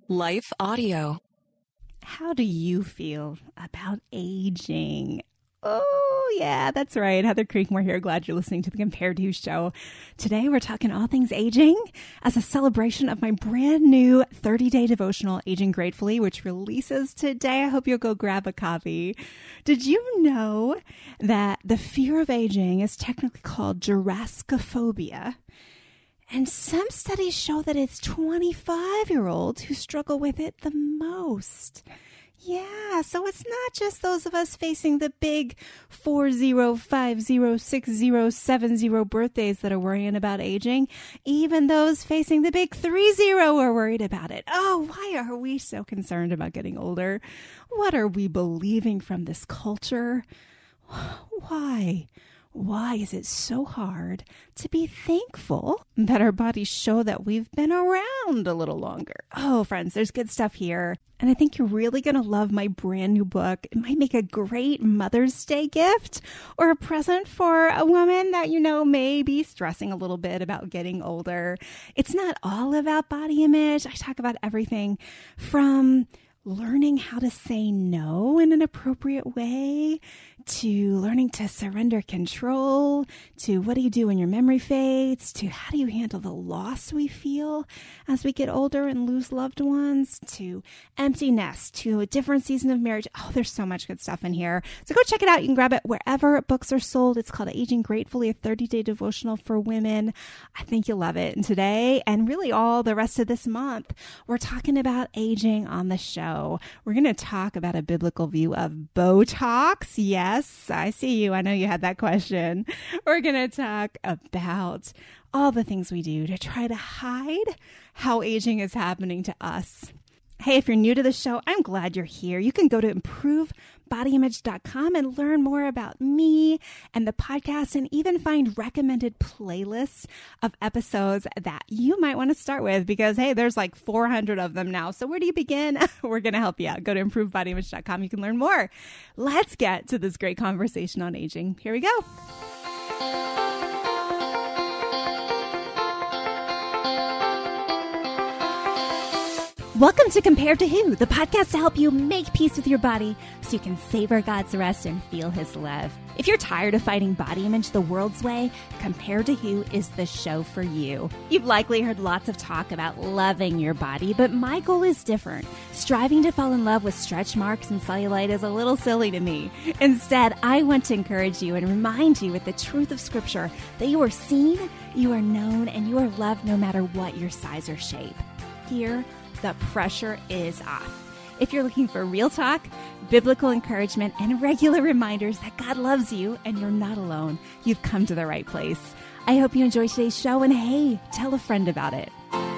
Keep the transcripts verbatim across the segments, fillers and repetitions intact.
Life Audio. How do you feel about aging? Oh, yeah, that's right. Heather Creekmore here. Glad you're listening to the Compared To show. Today, we're talking all things aging as a celebration of my brand new thirty-day devotional, Aging Gratefully, which releases today. I hope you'll go grab a copy. Did you know that the fear of aging is technically called Jurassicophobia? And some studies show that it's twenty-five-year-olds who struggle with it the most. Yeah, so it's not just those of us facing the big four zero, five zero, six zero, seven zero birthdays that are worrying about aging. Even those facing the big three zero are worried about it. Oh, why are we so concerned about getting older? What are we believing from this culture? Why? Why is it so hard to be thankful that our bodies show that we've been around a little longer? Oh, friends, there's good stuff here. And I think you're really going to love my brand new book. It might make a great Mother's Day gift or a present for a woman that, you know, may be stressing a little bit about getting older. It's not all about body image. I talk about everything from learning how to say no in an appropriate way, to learning to surrender control, to what do you do when your memory fades, to how do you handle the loss we feel as we get older and lose loved ones, to empty nest, to a different season of marriage. Oh, there's so much good stuff in here. So go check it out. You can grab it wherever books are sold. It's called Aging Gratefully, a thirty-day devotional for women. I think you'll love it. And today, and really all the rest of this month, we're talking about aging on the show. We're going to talk about a biblical view of Botox. Yes, I see you. I know you had that question. We're going to talk about all the things we do to try to hide how aging is happening to us. Hey, if you're new to the show, I'm glad you're here. You can go to improve body image dot com and learn more about me and the podcast, and even find recommended playlists of episodes that you might want to start with, because, hey, there's like four hundred of them now. So where do you begin? We're going to help you out. Go to improve body image dot com. You can learn more. Let's get to this great conversation on aging. Here we go. Welcome to Compared to Who, the podcast to help you make peace with your body so you can savor God's rest and feel His love. If you're tired of fighting body image the world's way, Compared to Who is the show for you. You've likely heard lots of talk about loving your body, but my goal is different. Striving to fall in love with stretch marks and cellulite is a little silly to me. Instead, I want to encourage you and remind you with the truth of Scripture that you are seen, you are known, and you are loved no matter what your size or shape. Here, the pressure is off. If you're looking for real talk, biblical encouragement, and regular reminders that God loves you and you're not alone, you've come to the right place. I hope you enjoy today's show, and hey, tell a friend about it.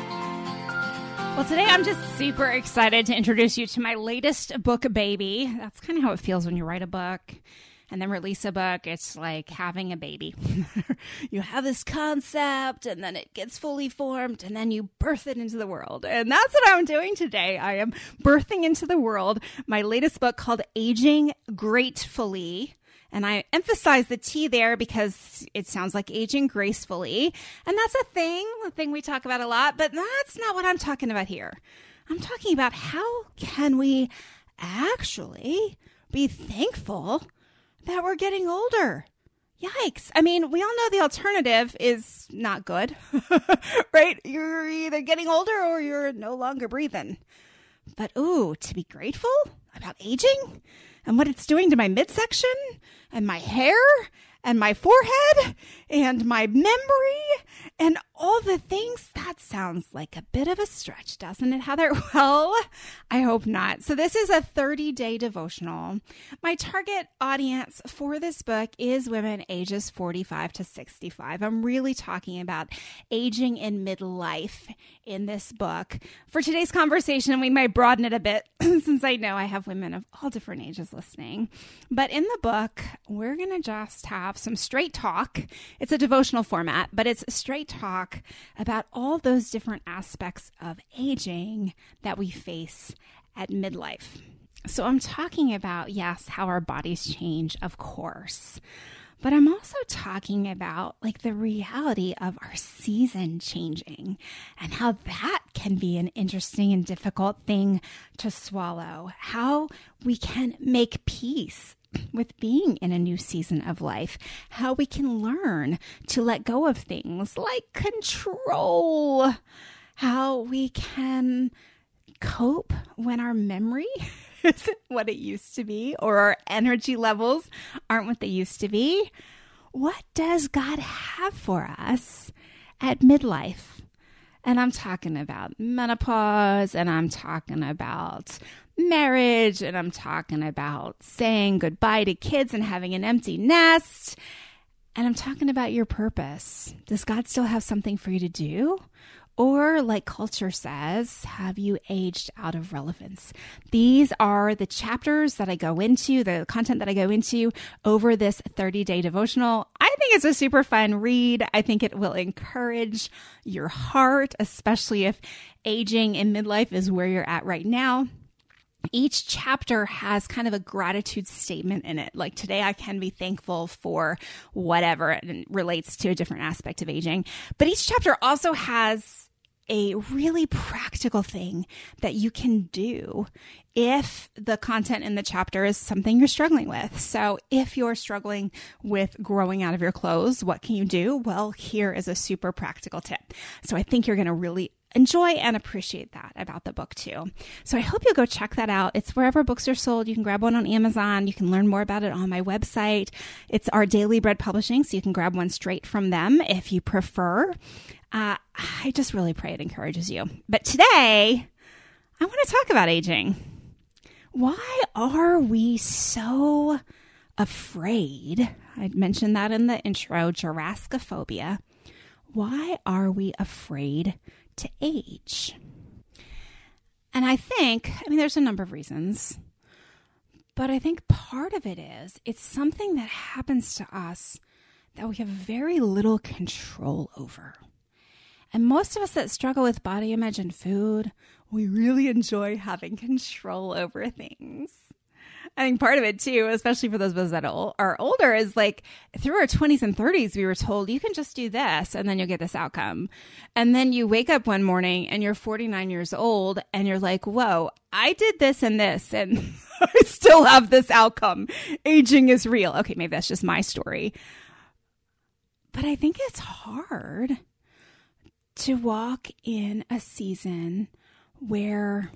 Well, today I'm just super excited to introduce you to my latest book, baby. That's kind of how it feels when you write a book and then release a book. It's like having a baby. You have this concept, and then it gets fully formed, and then you birth it into the world. And that's what I'm doing today. I am birthing into the world my latest book called Aging Gratefully. And I emphasize the T there because it sounds like aging gracefully. And that's a thing, a thing we talk about a lot, but that's not what I'm talking about here. I'm talking about how can we actually be thankful that we're getting older. Yikes. I mean, we all know the alternative is not good, right? You're either getting older or you're no longer breathing. But ooh, to be grateful about aging and what it's doing to my midsection and my hair and my forehead and my memory and all the things, that sounds like a bit of a stretch, doesn't it, Heather? Well, I hope not. So this is a thirty-day devotional. My target audience for this book is women ages forty-five to sixty-five. I'm really talking about aging in midlife in this book. For today's conversation, we might broaden it a bit since I know I have women of all different ages listening. But in the book, we're going to just have some straight talk. It's a devotional format, but it's straight talk about all those different aspects of aging that we face at midlife. So I'm talking about, yes, how our bodies change, of course. But I'm also talking about like the reality of our season changing and how that can be an interesting and difficult thing to swallow. How we can make peace with being in a new season of life. How we can learn to let go of things like control. How we can cope when our memory isn't what it used to be, or our energy levels aren't what they used to be. What does God have for us at midlife? And I'm talking about menopause, and I'm talking about marriage, and I'm talking about saying goodbye to kids and having an empty nest. And I'm talking about your purpose. Does God still have something for you to do? Or, like culture says, have you aged out of relevance? These are the chapters that I go into, the content that I go into over this thirty-day devotional. I think it's a super fun read. I think it will encourage your heart, especially if aging in midlife is where you're at right now. Each chapter has kind of a gratitude statement in it. Like today, I can be thankful for whatever, and it relates to a different aspect of aging. But each chapter also has a really practical thing that you can do if the content in the chapter is something you're struggling with. So if you're struggling with growing out of your clothes, what can you do? Well, here is a super practical tip. So I think you're going to really enjoy and appreciate that about the book too. So I hope you'll go check that out. It's wherever books are sold. You can grab one on Amazon. You can learn more about it on my website. It's Our Daily Bread Publishing, so you can grab one straight from them if you prefer. Uh, I just really pray it encourages you. But today, I want to talk about aging. Why are we so afraid? I mentioned that in the intro, Jurassicophobia. Why are we afraid to age? And I think, I mean, there's a number of reasons, but I think part of it is it's something that happens to us that we have very little control over. And most of us that struggle with body image and food, we really enjoy having control over things. I think part of it too, especially for those of us that are older, is like through our twenties and thirties, we were told you can just do this and then you'll get this outcome. And then you wake up one morning and you're forty-nine years old and you're like, whoa, I did this and this and I still have this outcome. Aging is real. Okay, maybe that's just my story. But I think it's hard to walk in a season where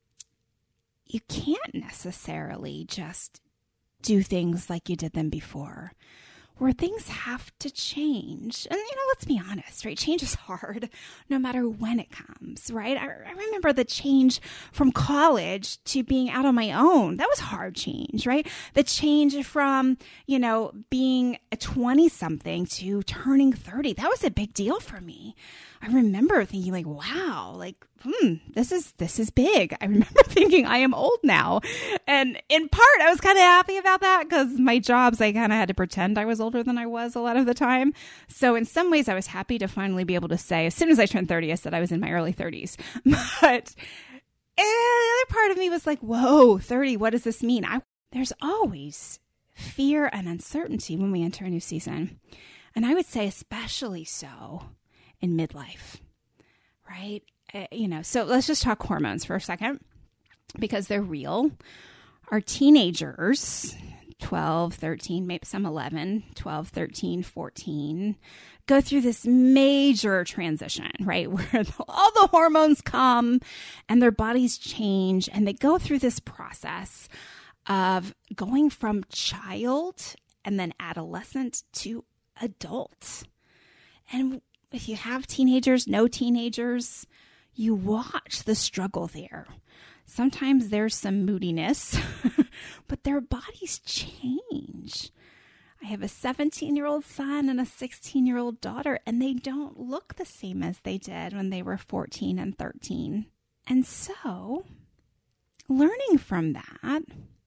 you can't necessarily just do things like you did them before, where things have to change. And, you know, let's be honest, right? Change is hard no matter when it comes, right? I, I remember the change from college to being out on my own. That was hard change, right? The change from, you know, being a twenty-something to turning thirty. That was a big deal for me. I remember thinking like, wow, like, hmm, this is, this is big. I remember thinking I am old now. And in part, I was kind of happy about that because my jobs, I kind of had to pretend I was older than I was a lot of the time. So in some ways I was happy to finally be able to say, as soon as I turned thirty, I said I was in my early thirties. But the other part of me was like, whoa, thirty, what does this mean? I, there's always fear and uncertainty when we enter a new season. And I would say especially so in midlife, right? Uh, you know, so let's just talk hormones for a second because they're real. Our teenagers, twelve, thirteen, maybe some eleven, twelve, thirteen, fourteen, go through this major transition, right? Where the, all the hormones come and their bodies change and they go through this process of going from child and then adolescent to adult. And if you have teenagers, no teenagers, you watch the struggle there. Sometimes there's some moodiness, but their bodies change. I have a seventeen-year-old son and a sixteen-year-old daughter, and they don't look the same as they did when they were fourteen and thirteen. And so, learning from that,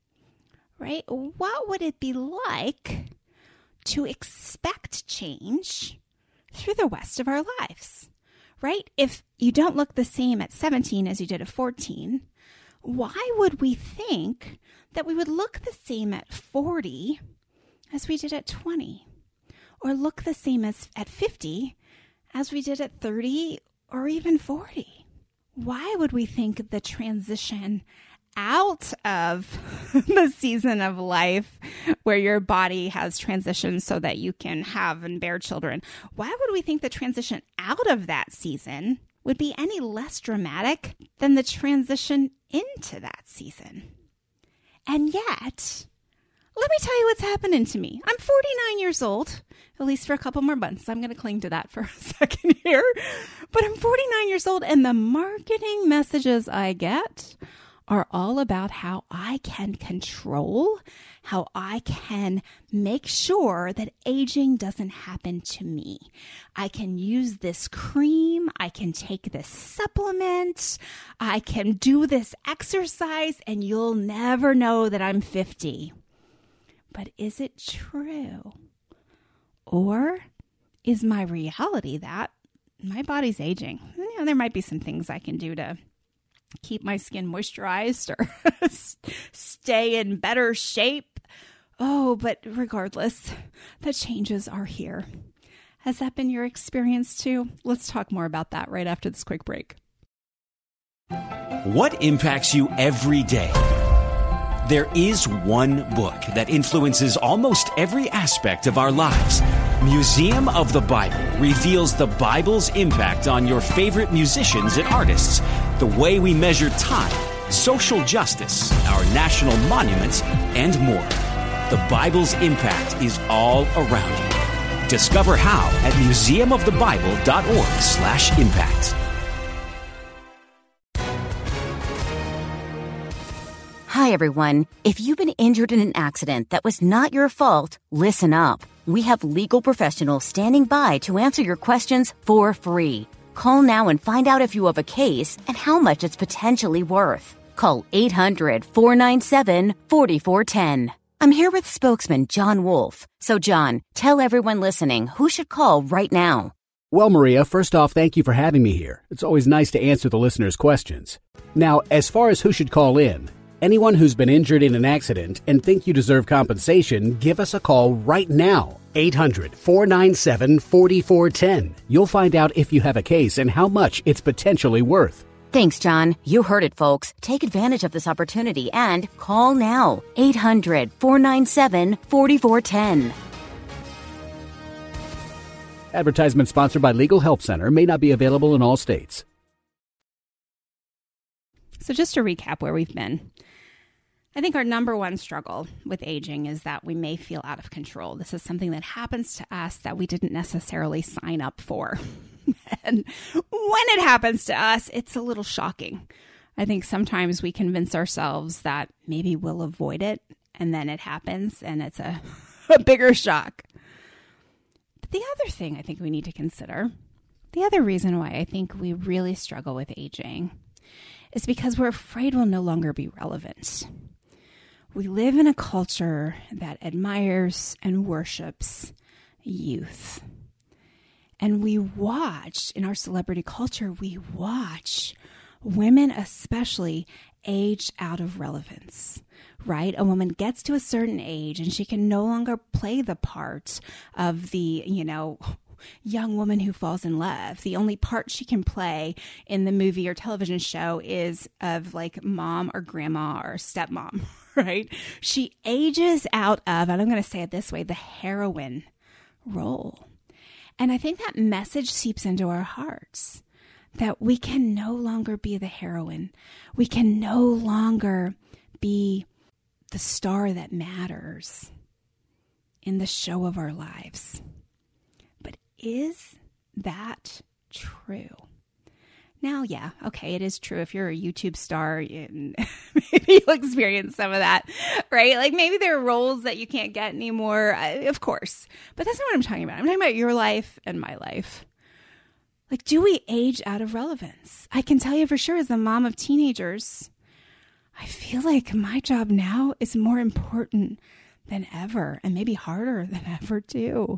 right, what would it be like to expect change through the rest of our lives, right? If you don't look the same at seventeen as you did at fourteen, why would we think that we would look the same at forty as we did at twenty, or look the same as at fifty as we did at thirty or even forty? why would we think the transition out of the season of life where your body has transitioned so that you can have and bear children, why would we think the transition out of that season would be any less dramatic than the transition into that season? And yet, let me tell you what's happening to me. I'm forty-nine years old, at least for a couple more months. I'm going to cling to that for a second here. But I'm forty-nine years old, and the marketing messages I get are all about how I can control, how I can make sure that aging doesn't happen to me. I can use this cream. I can take this supplement. I can do this exercise, and you'll never know that I'm fifty. But is it true? Or is my reality that my body's aging? You know, there might be some things I can do to keep my skin moisturized or stay in better shape. Oh, but regardless, the changes are here. Has that been your experience too? Let's talk more about that right after this quick break. What impacts you every day? There is one book that influences almost every aspect of our lives. Museum of the Bible reveals the Bible's impact on your favorite musicians and artists, the way we measure time, social justice, our national monuments, and more. The Bible's impact is all around you. Discover how at museumofthebible.org slash impact. Hi, everyone. If you've been injured in an accident that was not your fault, listen up. We have legal professionals standing by to answer your questions for free. Call now and find out if you have a case and how much it's potentially worth. Call eight hundred, four nine seven, four four one zero. I'm here with spokesman John Wolf. So, John, tell everyone listening who should call right now. Well, Maria, first off, thank you for having me here. It's always nice to answer the listeners' questions. Now, as far as who should call in, anyone who's been injured in an accident and think you deserve compensation, give us a call right now. eight hundred, four nine seven, four four one zero. You'll find out if you have a case and how much it's potentially worth. Thanks, John. You heard it, folks. Take advantage of this opportunity and call now. eight hundred, four nine seven, four four one zero. Advertisement sponsored by Legal Help Center. May not be available in all states. So just to recap where we've been. I think our number one struggle with aging is that we may feel out of control. This is something that happens to us that we didn't necessarily sign up for. And when it happens to us, it's a little shocking. I think sometimes we convince ourselves that maybe we'll avoid it, and then it happens, and it's a, a bigger shock. But the other thing I think we need to consider, the other reason why I think we really struggle with aging, is because we're afraid we'll no longer be relevant. We live in a culture that admires and worships youth. And we watch, in our celebrity culture, we watch women especially age out of relevance, right? A woman gets to a certain age and she can no longer play the part of the, you know, young woman who falls in love. The only part she can play in the movie or television show is of like mom or grandma or stepmom, right? She ages out of, and I'm going to say it this way, the heroine role. And I think that message seeps into our hearts that we can no longer be the heroine. We can no longer be the star that matters in the show of our lives. But is that true? Now, yeah, okay, it is true. If you're a YouTube star, you, maybe you'll experience some of that, right? Like maybe there are roles that you can't get anymore, uh, of course. But that's not what I'm talking about. I'm talking about your life and my life. Like, do we age out of relevance? I can tell you for sure, as a mom of teenagers, I feel like my job now is more important than ever, and maybe harder than ever too.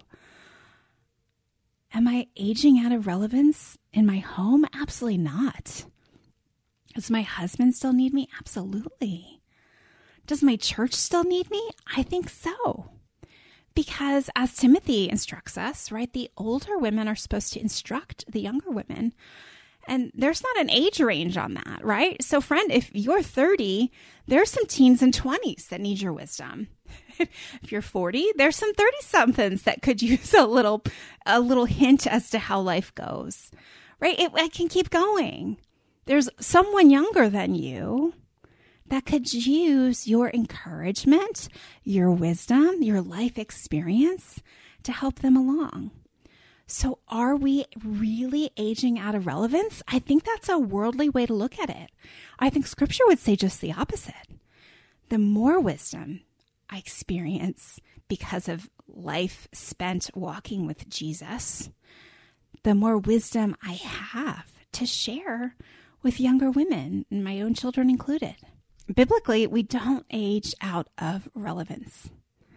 Am I aging out of relevance in my home? Absolutely not. Does my husband still need me? Absolutely. Does my church still need me? I think so. Because as Timothy instructs us, right, the older women are supposed to instruct the younger women. And there's not an age range on that, right? So friend, if you're thirty, there's some teens and twenties that need your wisdom. If you're forty, there's some thirty somethings that could use a little, a little hint as to how life goes, right? It, it can keep going. There's someone younger than you that could use your encouragement, your wisdom, your life experience to help them along. So are we really aging out of relevance? I think that's a worldly way to look at it. I think scripture would say just the opposite. The more wisdom I experience because of life spent walking with Jesus, the more wisdom I have to share with younger women, and my own children included. Biblically, we don't age out of relevance.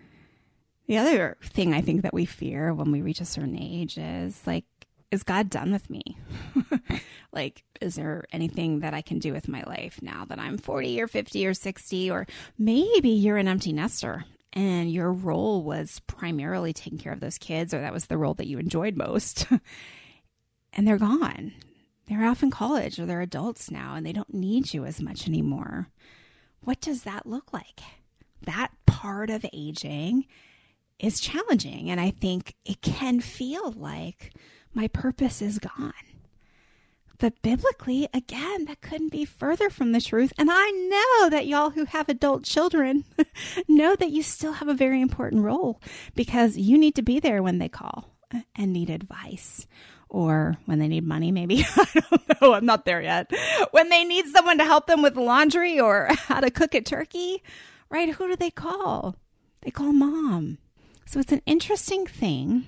The other thing I think that we fear when we reach a certain age is like, is God done with me? Like, is there anything that I can do with my life now that I'm forty or fifty or sixty? Or maybe you're an empty nester and your role was primarily taking care of those kids, or that was the role that you enjoyed most. And they're gone. They're off in college or they're adults now and they don't need you as much anymore. What does that look like? That part of aging is challenging. And I think it can feel like my purpose is gone. But biblically, again, that couldn't be further from the truth. And I know that y'all who have adult children know that you still have a very important role because you need to be there when they call and need advice, or when they need money, maybe. I don't know. I'm not there yet. When they need someone to help them with laundry or how to cook a turkey, right? Who do they call? They call mom. So it's an interesting thing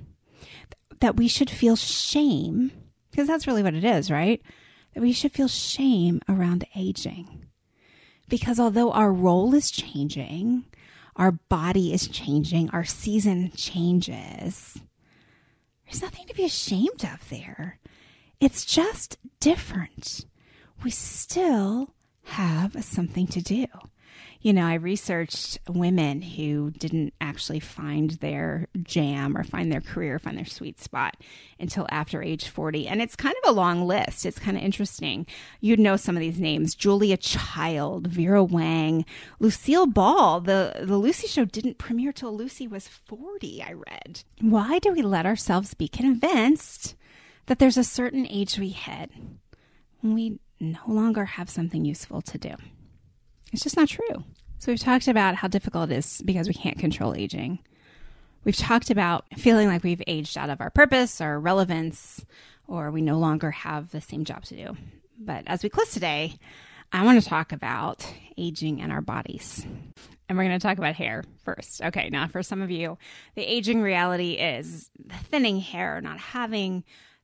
that we should feel shame, because that's really what it is, right? That we should feel shame around aging. Because although our role is changing, our body is changing, our season changes, there's nothing to be ashamed of there. It's just different. We still have something to do. You know, I researched women who didn't actually find their jam or find their career, find their sweet spot until after age forty. And it's kind of a long list. It's kind of interesting. You'd know some of these names: Julia Child, Vera Wang, Lucille Ball. The, the Lucy Show didn't premiere till Lucy was forty, I read. Why do we let ourselves be convinced that there's a certain age we hit when we no longer have something useful to do? It's just not true. So we've talked about how difficult it is because we can't control aging. We've talked about feeling like we've aged out of our purpose or relevance, or we no longer have the same job to do. But as we close today, I want to talk about aging in our bodies. And we're going to talk about hair first. Okay, now for some of you, the aging reality is the thinning hair, not having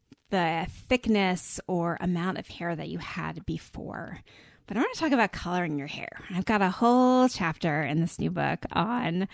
the thickness or amount of hair that you had before. But I want to talk about coloring your hair. I've got a whole chapter in this new book on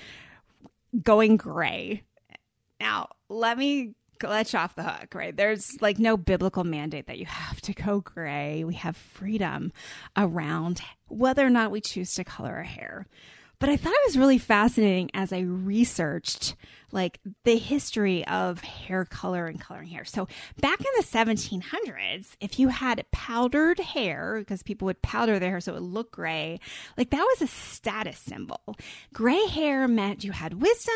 going gray. Now, let me let you off the hook, right? There's like no biblical mandate that you have to go gray. We have freedom around whether or not we choose to color our hair. But I thought it was really fascinating as I researched like the history of hair color and coloring hair. So back in the seventeen hundreds, if you had powdered hair, because people would powder their hair so it would look gray, like that was a status symbol. Gray hair meant you had wisdom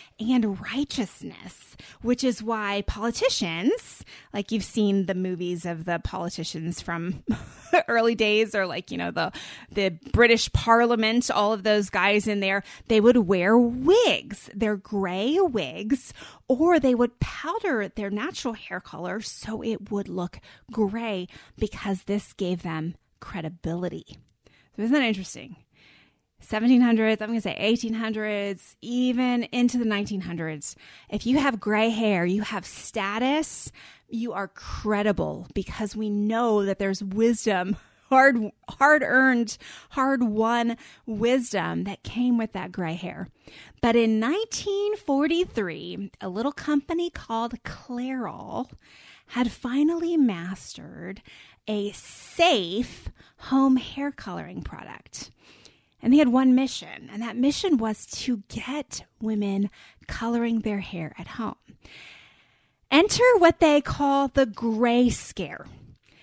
and righteousness, which is why politicians, like you've seen the movies of the politicians from the early days, or like, you know, the, the British Parliament, all of those guys in there, they would wear wigs. They're gray wigs, or they would powder their natural hair color so it would look gray, because this gave them credibility. So isn't that interesting? seventeen hundreds, I'm going to say eighteen hundreds, even into the nineteen hundreds. If you have gray hair, you have status, you are credible, because we know that there's wisdom, hard, hard-earned, hard-won wisdom that came with that gray hair. But in nineteen forty-three, a little company called Clairol had finally mastered a safe home hair coloring product. And they had one mission, and that mission was to get women coloring their hair at home. Enter what they call the gray scare.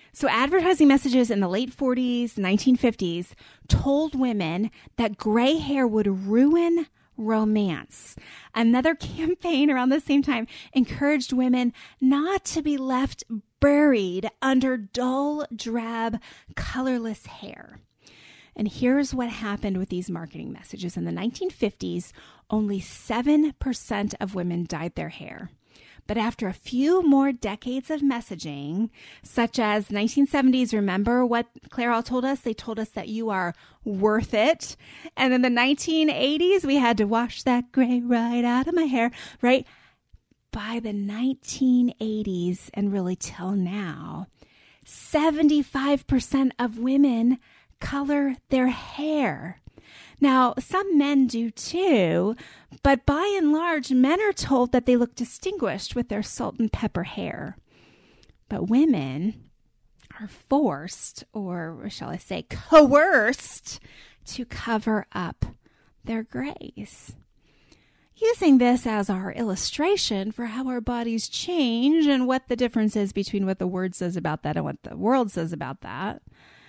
So advertising messages in the late forties, nineteen fifties told women that gray hair would ruin romance. Another campaign around the same time encouraged women not to be left buried under dull, drab, colorless hair. And here's what happened with these marketing messages. In the nineteen fifties, only seven percent of women dyed their hair. But after a few more decades of messaging, such as nineteen seventies, remember what Clairol told us? They told us that you are worth it. And in the nineteen eighties, we had to wash that gray right out of my hair, right? By the nineteen eighties and really till now, seventy-five percent of women color their hair. Now, some men do too, but by and large, men are told that they look distinguished with their salt and pepper hair. But women are forced, or shall I say coerced, to cover up their grays. Using this as our illustration for how our bodies change and what the difference is between what the Word says about that and what the world says about that.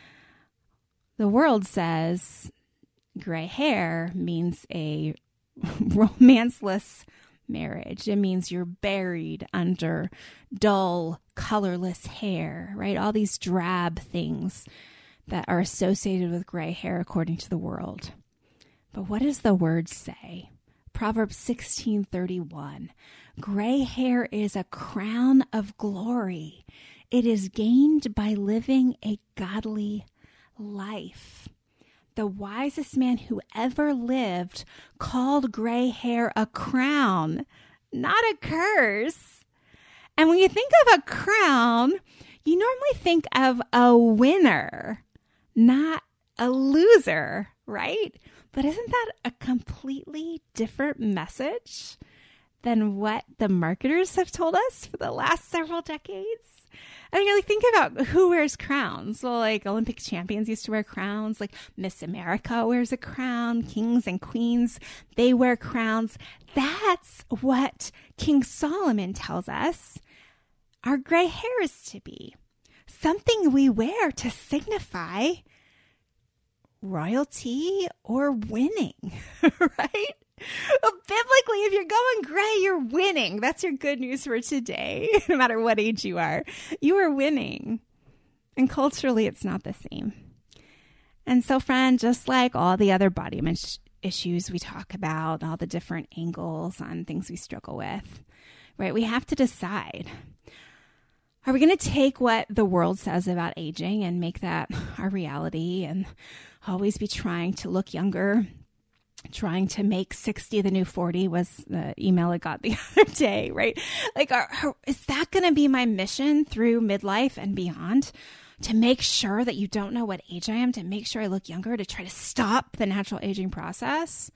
The world says gray hair means a romanceless marriage. It means you're buried under dull, colorless hair, right? All these drab things that are associated with gray hair according to the world. But what does the Word say? Proverbs sixteen thirty-one. Gray hair is a crown of glory. It is gained by living a godly life. The wisest man who ever lived called gray hair a crown, not a curse. And when you think of a crown, you normally think of a winner, not a loser, right? But isn't that a completely different message than what the marketers have told us for the last several decades? I mean, like, think about who wears crowns. Well, like Olympic champions used to wear crowns. Like Miss America wears a crown. Kings and queens, they wear crowns. That's what King Solomon tells us our gray hair is to be. Something we wear to signify royalty or winning, right? Well, biblically, if you're going gray, you're winning. That's your good news for today, no matter what age you are. You are winning. And culturally, it's not the same. And so, friend, just like all the other body image issues we talk about, all the different angles on things we struggle with, right? We have to decide. Are we going to take what the world says about aging and make that our reality and always be trying to look younger? Trying to make sixty the new forty was the email I got the other day, right? Like, are, are, is that going to be my mission through midlife and beyond? To make sure that you don't know what age I am, to make sure I look younger, to try to stop the natural aging process?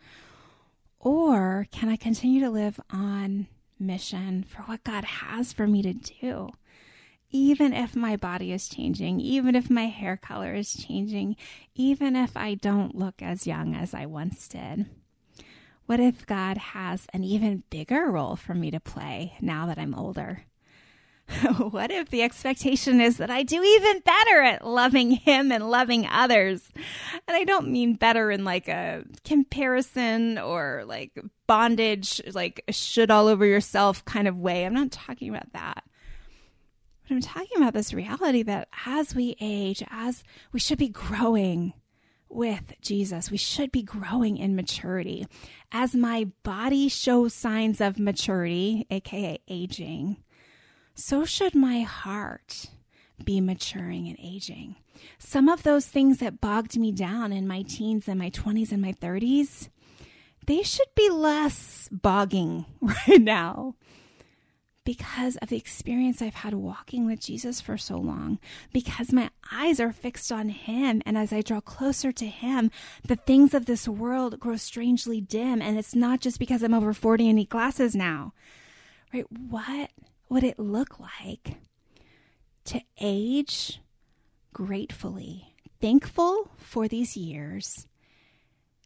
Or can I continue to live on mission for what God has for me to do? Even if my body is changing, even if my hair color is changing, even if I don't look as young as I once did. What if God has an even bigger role for me to play now that I'm older? What if the expectation is that I do even better at loving Him and loving others? And I don't mean better in like a comparison or like bondage, like should all over yourself kind of way. I'm not talking about that. But I'm talking about this reality that as we age, as we should be growing with Jesus, we should be growing in maturity. As my body shows signs of maturity, aka aging, so should my heart be maturing and aging. Some of those things that bogged me down in my teens and my twenties and my thirties, they should be less bogging right now. Because of the experience I've had walking with Jesus for so long, because my eyes are fixed on Him. And as I draw closer to Him, the things of this world grow strangely dim. And it's not just because I'm over forty and need glasses now, right? What would it look like to age gratefully, thankful for these years,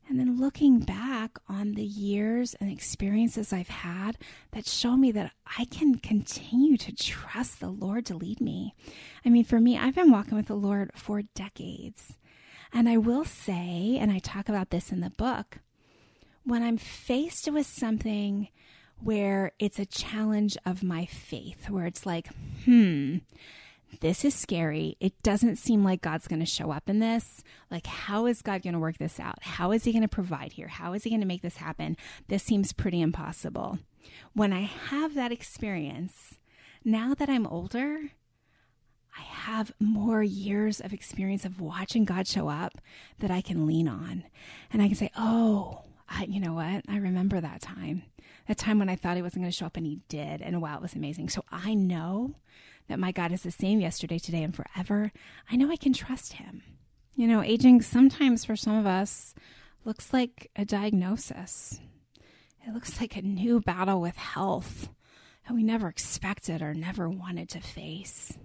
And then looking back on the years and experiences I've had that show me that I can continue to trust the Lord to lead me. I mean, for me, I've been walking with the Lord for decades. And I will say, and I talk about this in the book, when I'm faced with something where it's a challenge of my faith, where it's like, hmm, this is scary. It doesn't seem like God's going to show up in this. Like, how is God going to work this out? How is he going to provide here? How is he going to make this happen? This seems pretty impossible. When I have that experience, now that I'm older, I have more years of experience of watching God show up that I can lean on. And I can say, oh, I, you know what? I remember that time. That time when I thought he wasn't going to show up and he did. And wow, it was amazing. So I know that my God is the same yesterday, today, and forever. I know I can trust him. You know, aging sometimes for some of us looks like a diagnosis. It looks like a new battle with health that we never expected or never wanted to face.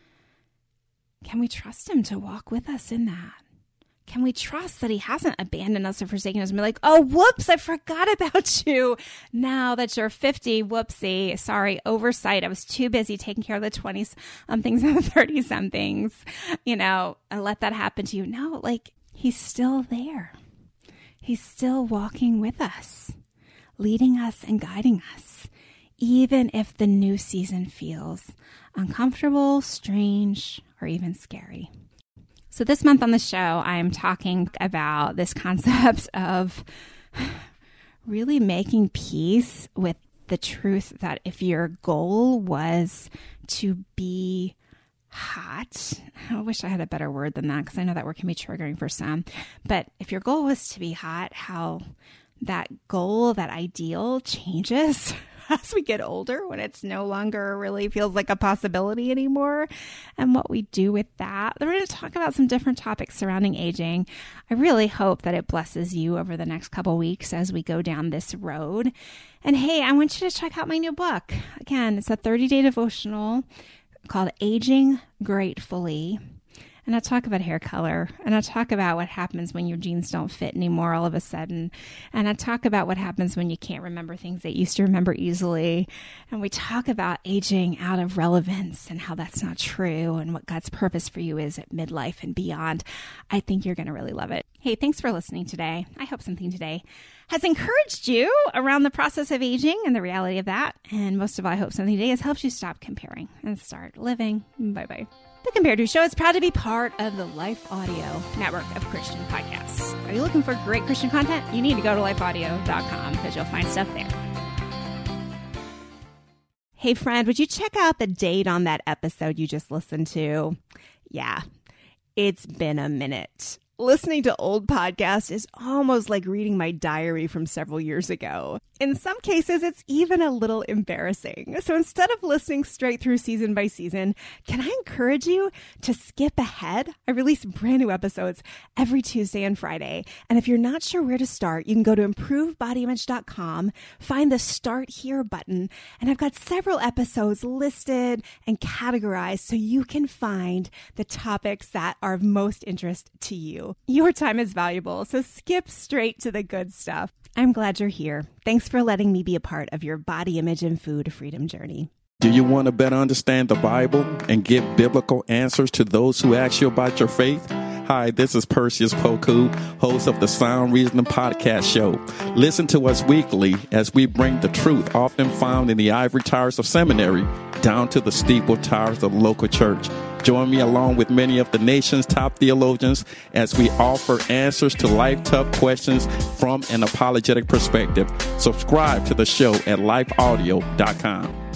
Can we trust him to walk with us in that? Can we trust that he hasn't abandoned us or forsaken us and be like, oh, whoops, I forgot about you. Now that you're fifty, whoopsie, sorry, oversight. I was too busy taking care of the twenty-somethings and the thirty-somethings, you know, and let that happen to you. No, like, he's still there. He's still walking with us, leading us and guiding us, even if the new season feels uncomfortable, strange, or even scary. So this month on the show, I'm talking about this concept of really making peace with the truth that if your goal was to be hot, I wish I had a better word than that because I know that word can be triggering for some, but if your goal was to be hot, how that goal, that ideal changes as we get older, when it's no longer really feels like a possibility anymore, and what we do with that. We're going to talk about some different topics surrounding aging. I really hope that it blesses you over the next couple weeks as we go down this road. And hey, I want you to check out my new book. Again, it's a thirty-day devotional called Aging Gratefully. And I talk about hair color, and I talk about what happens when your jeans don't fit anymore all of a sudden. And I talk about what happens when you can't remember things that you used to remember easily. And we talk about aging out of relevance and how that's not true and what God's purpose for you is at midlife and beyond. I think you're going to really love it. Hey, thanks for listening today. I hope something today has encouraged you around the process of aging and the reality of that. And most of all, I hope something today has helped you stop comparing and start living. Bye-bye. The Compared To Show is proud to be part of the Life Audio network of Christian podcasts. Are you looking for great Christian content? You need to go to life audio dot com because you'll find stuff there. Hey, friend, would you check out the date on that episode you just listened to? Yeah, it's been a minute. Listening to old podcasts is almost like reading my diary from several years ago. In some cases, it's even a little embarrassing. So instead of listening straight through season by season, can I encourage you to skip ahead? I release brand new episodes every Tuesday and Friday. And if you're not sure where to start, you can go to improve body image dot com, find the Start Here button, and I've got several episodes listed and categorized so you can find the topics that are of most interest to you. Your time is valuable, so skip straight to the good stuff. I'm glad you're here. Thanks for letting me be a part of your body image and food freedom journey. Do you want to better understand the Bible and give biblical answers to those who ask you about your faith? Hi, this is Perseus Poku, host of the Sound Reasoning Podcast Show. Listen to us weekly as we bring the truth often found in the ivory towers of seminary down to the steeple towers of the local church. Join me along with many of the nation's top theologians as we offer answers to life tough questions from an apologetic perspective. Subscribe to the show at life audio dot com.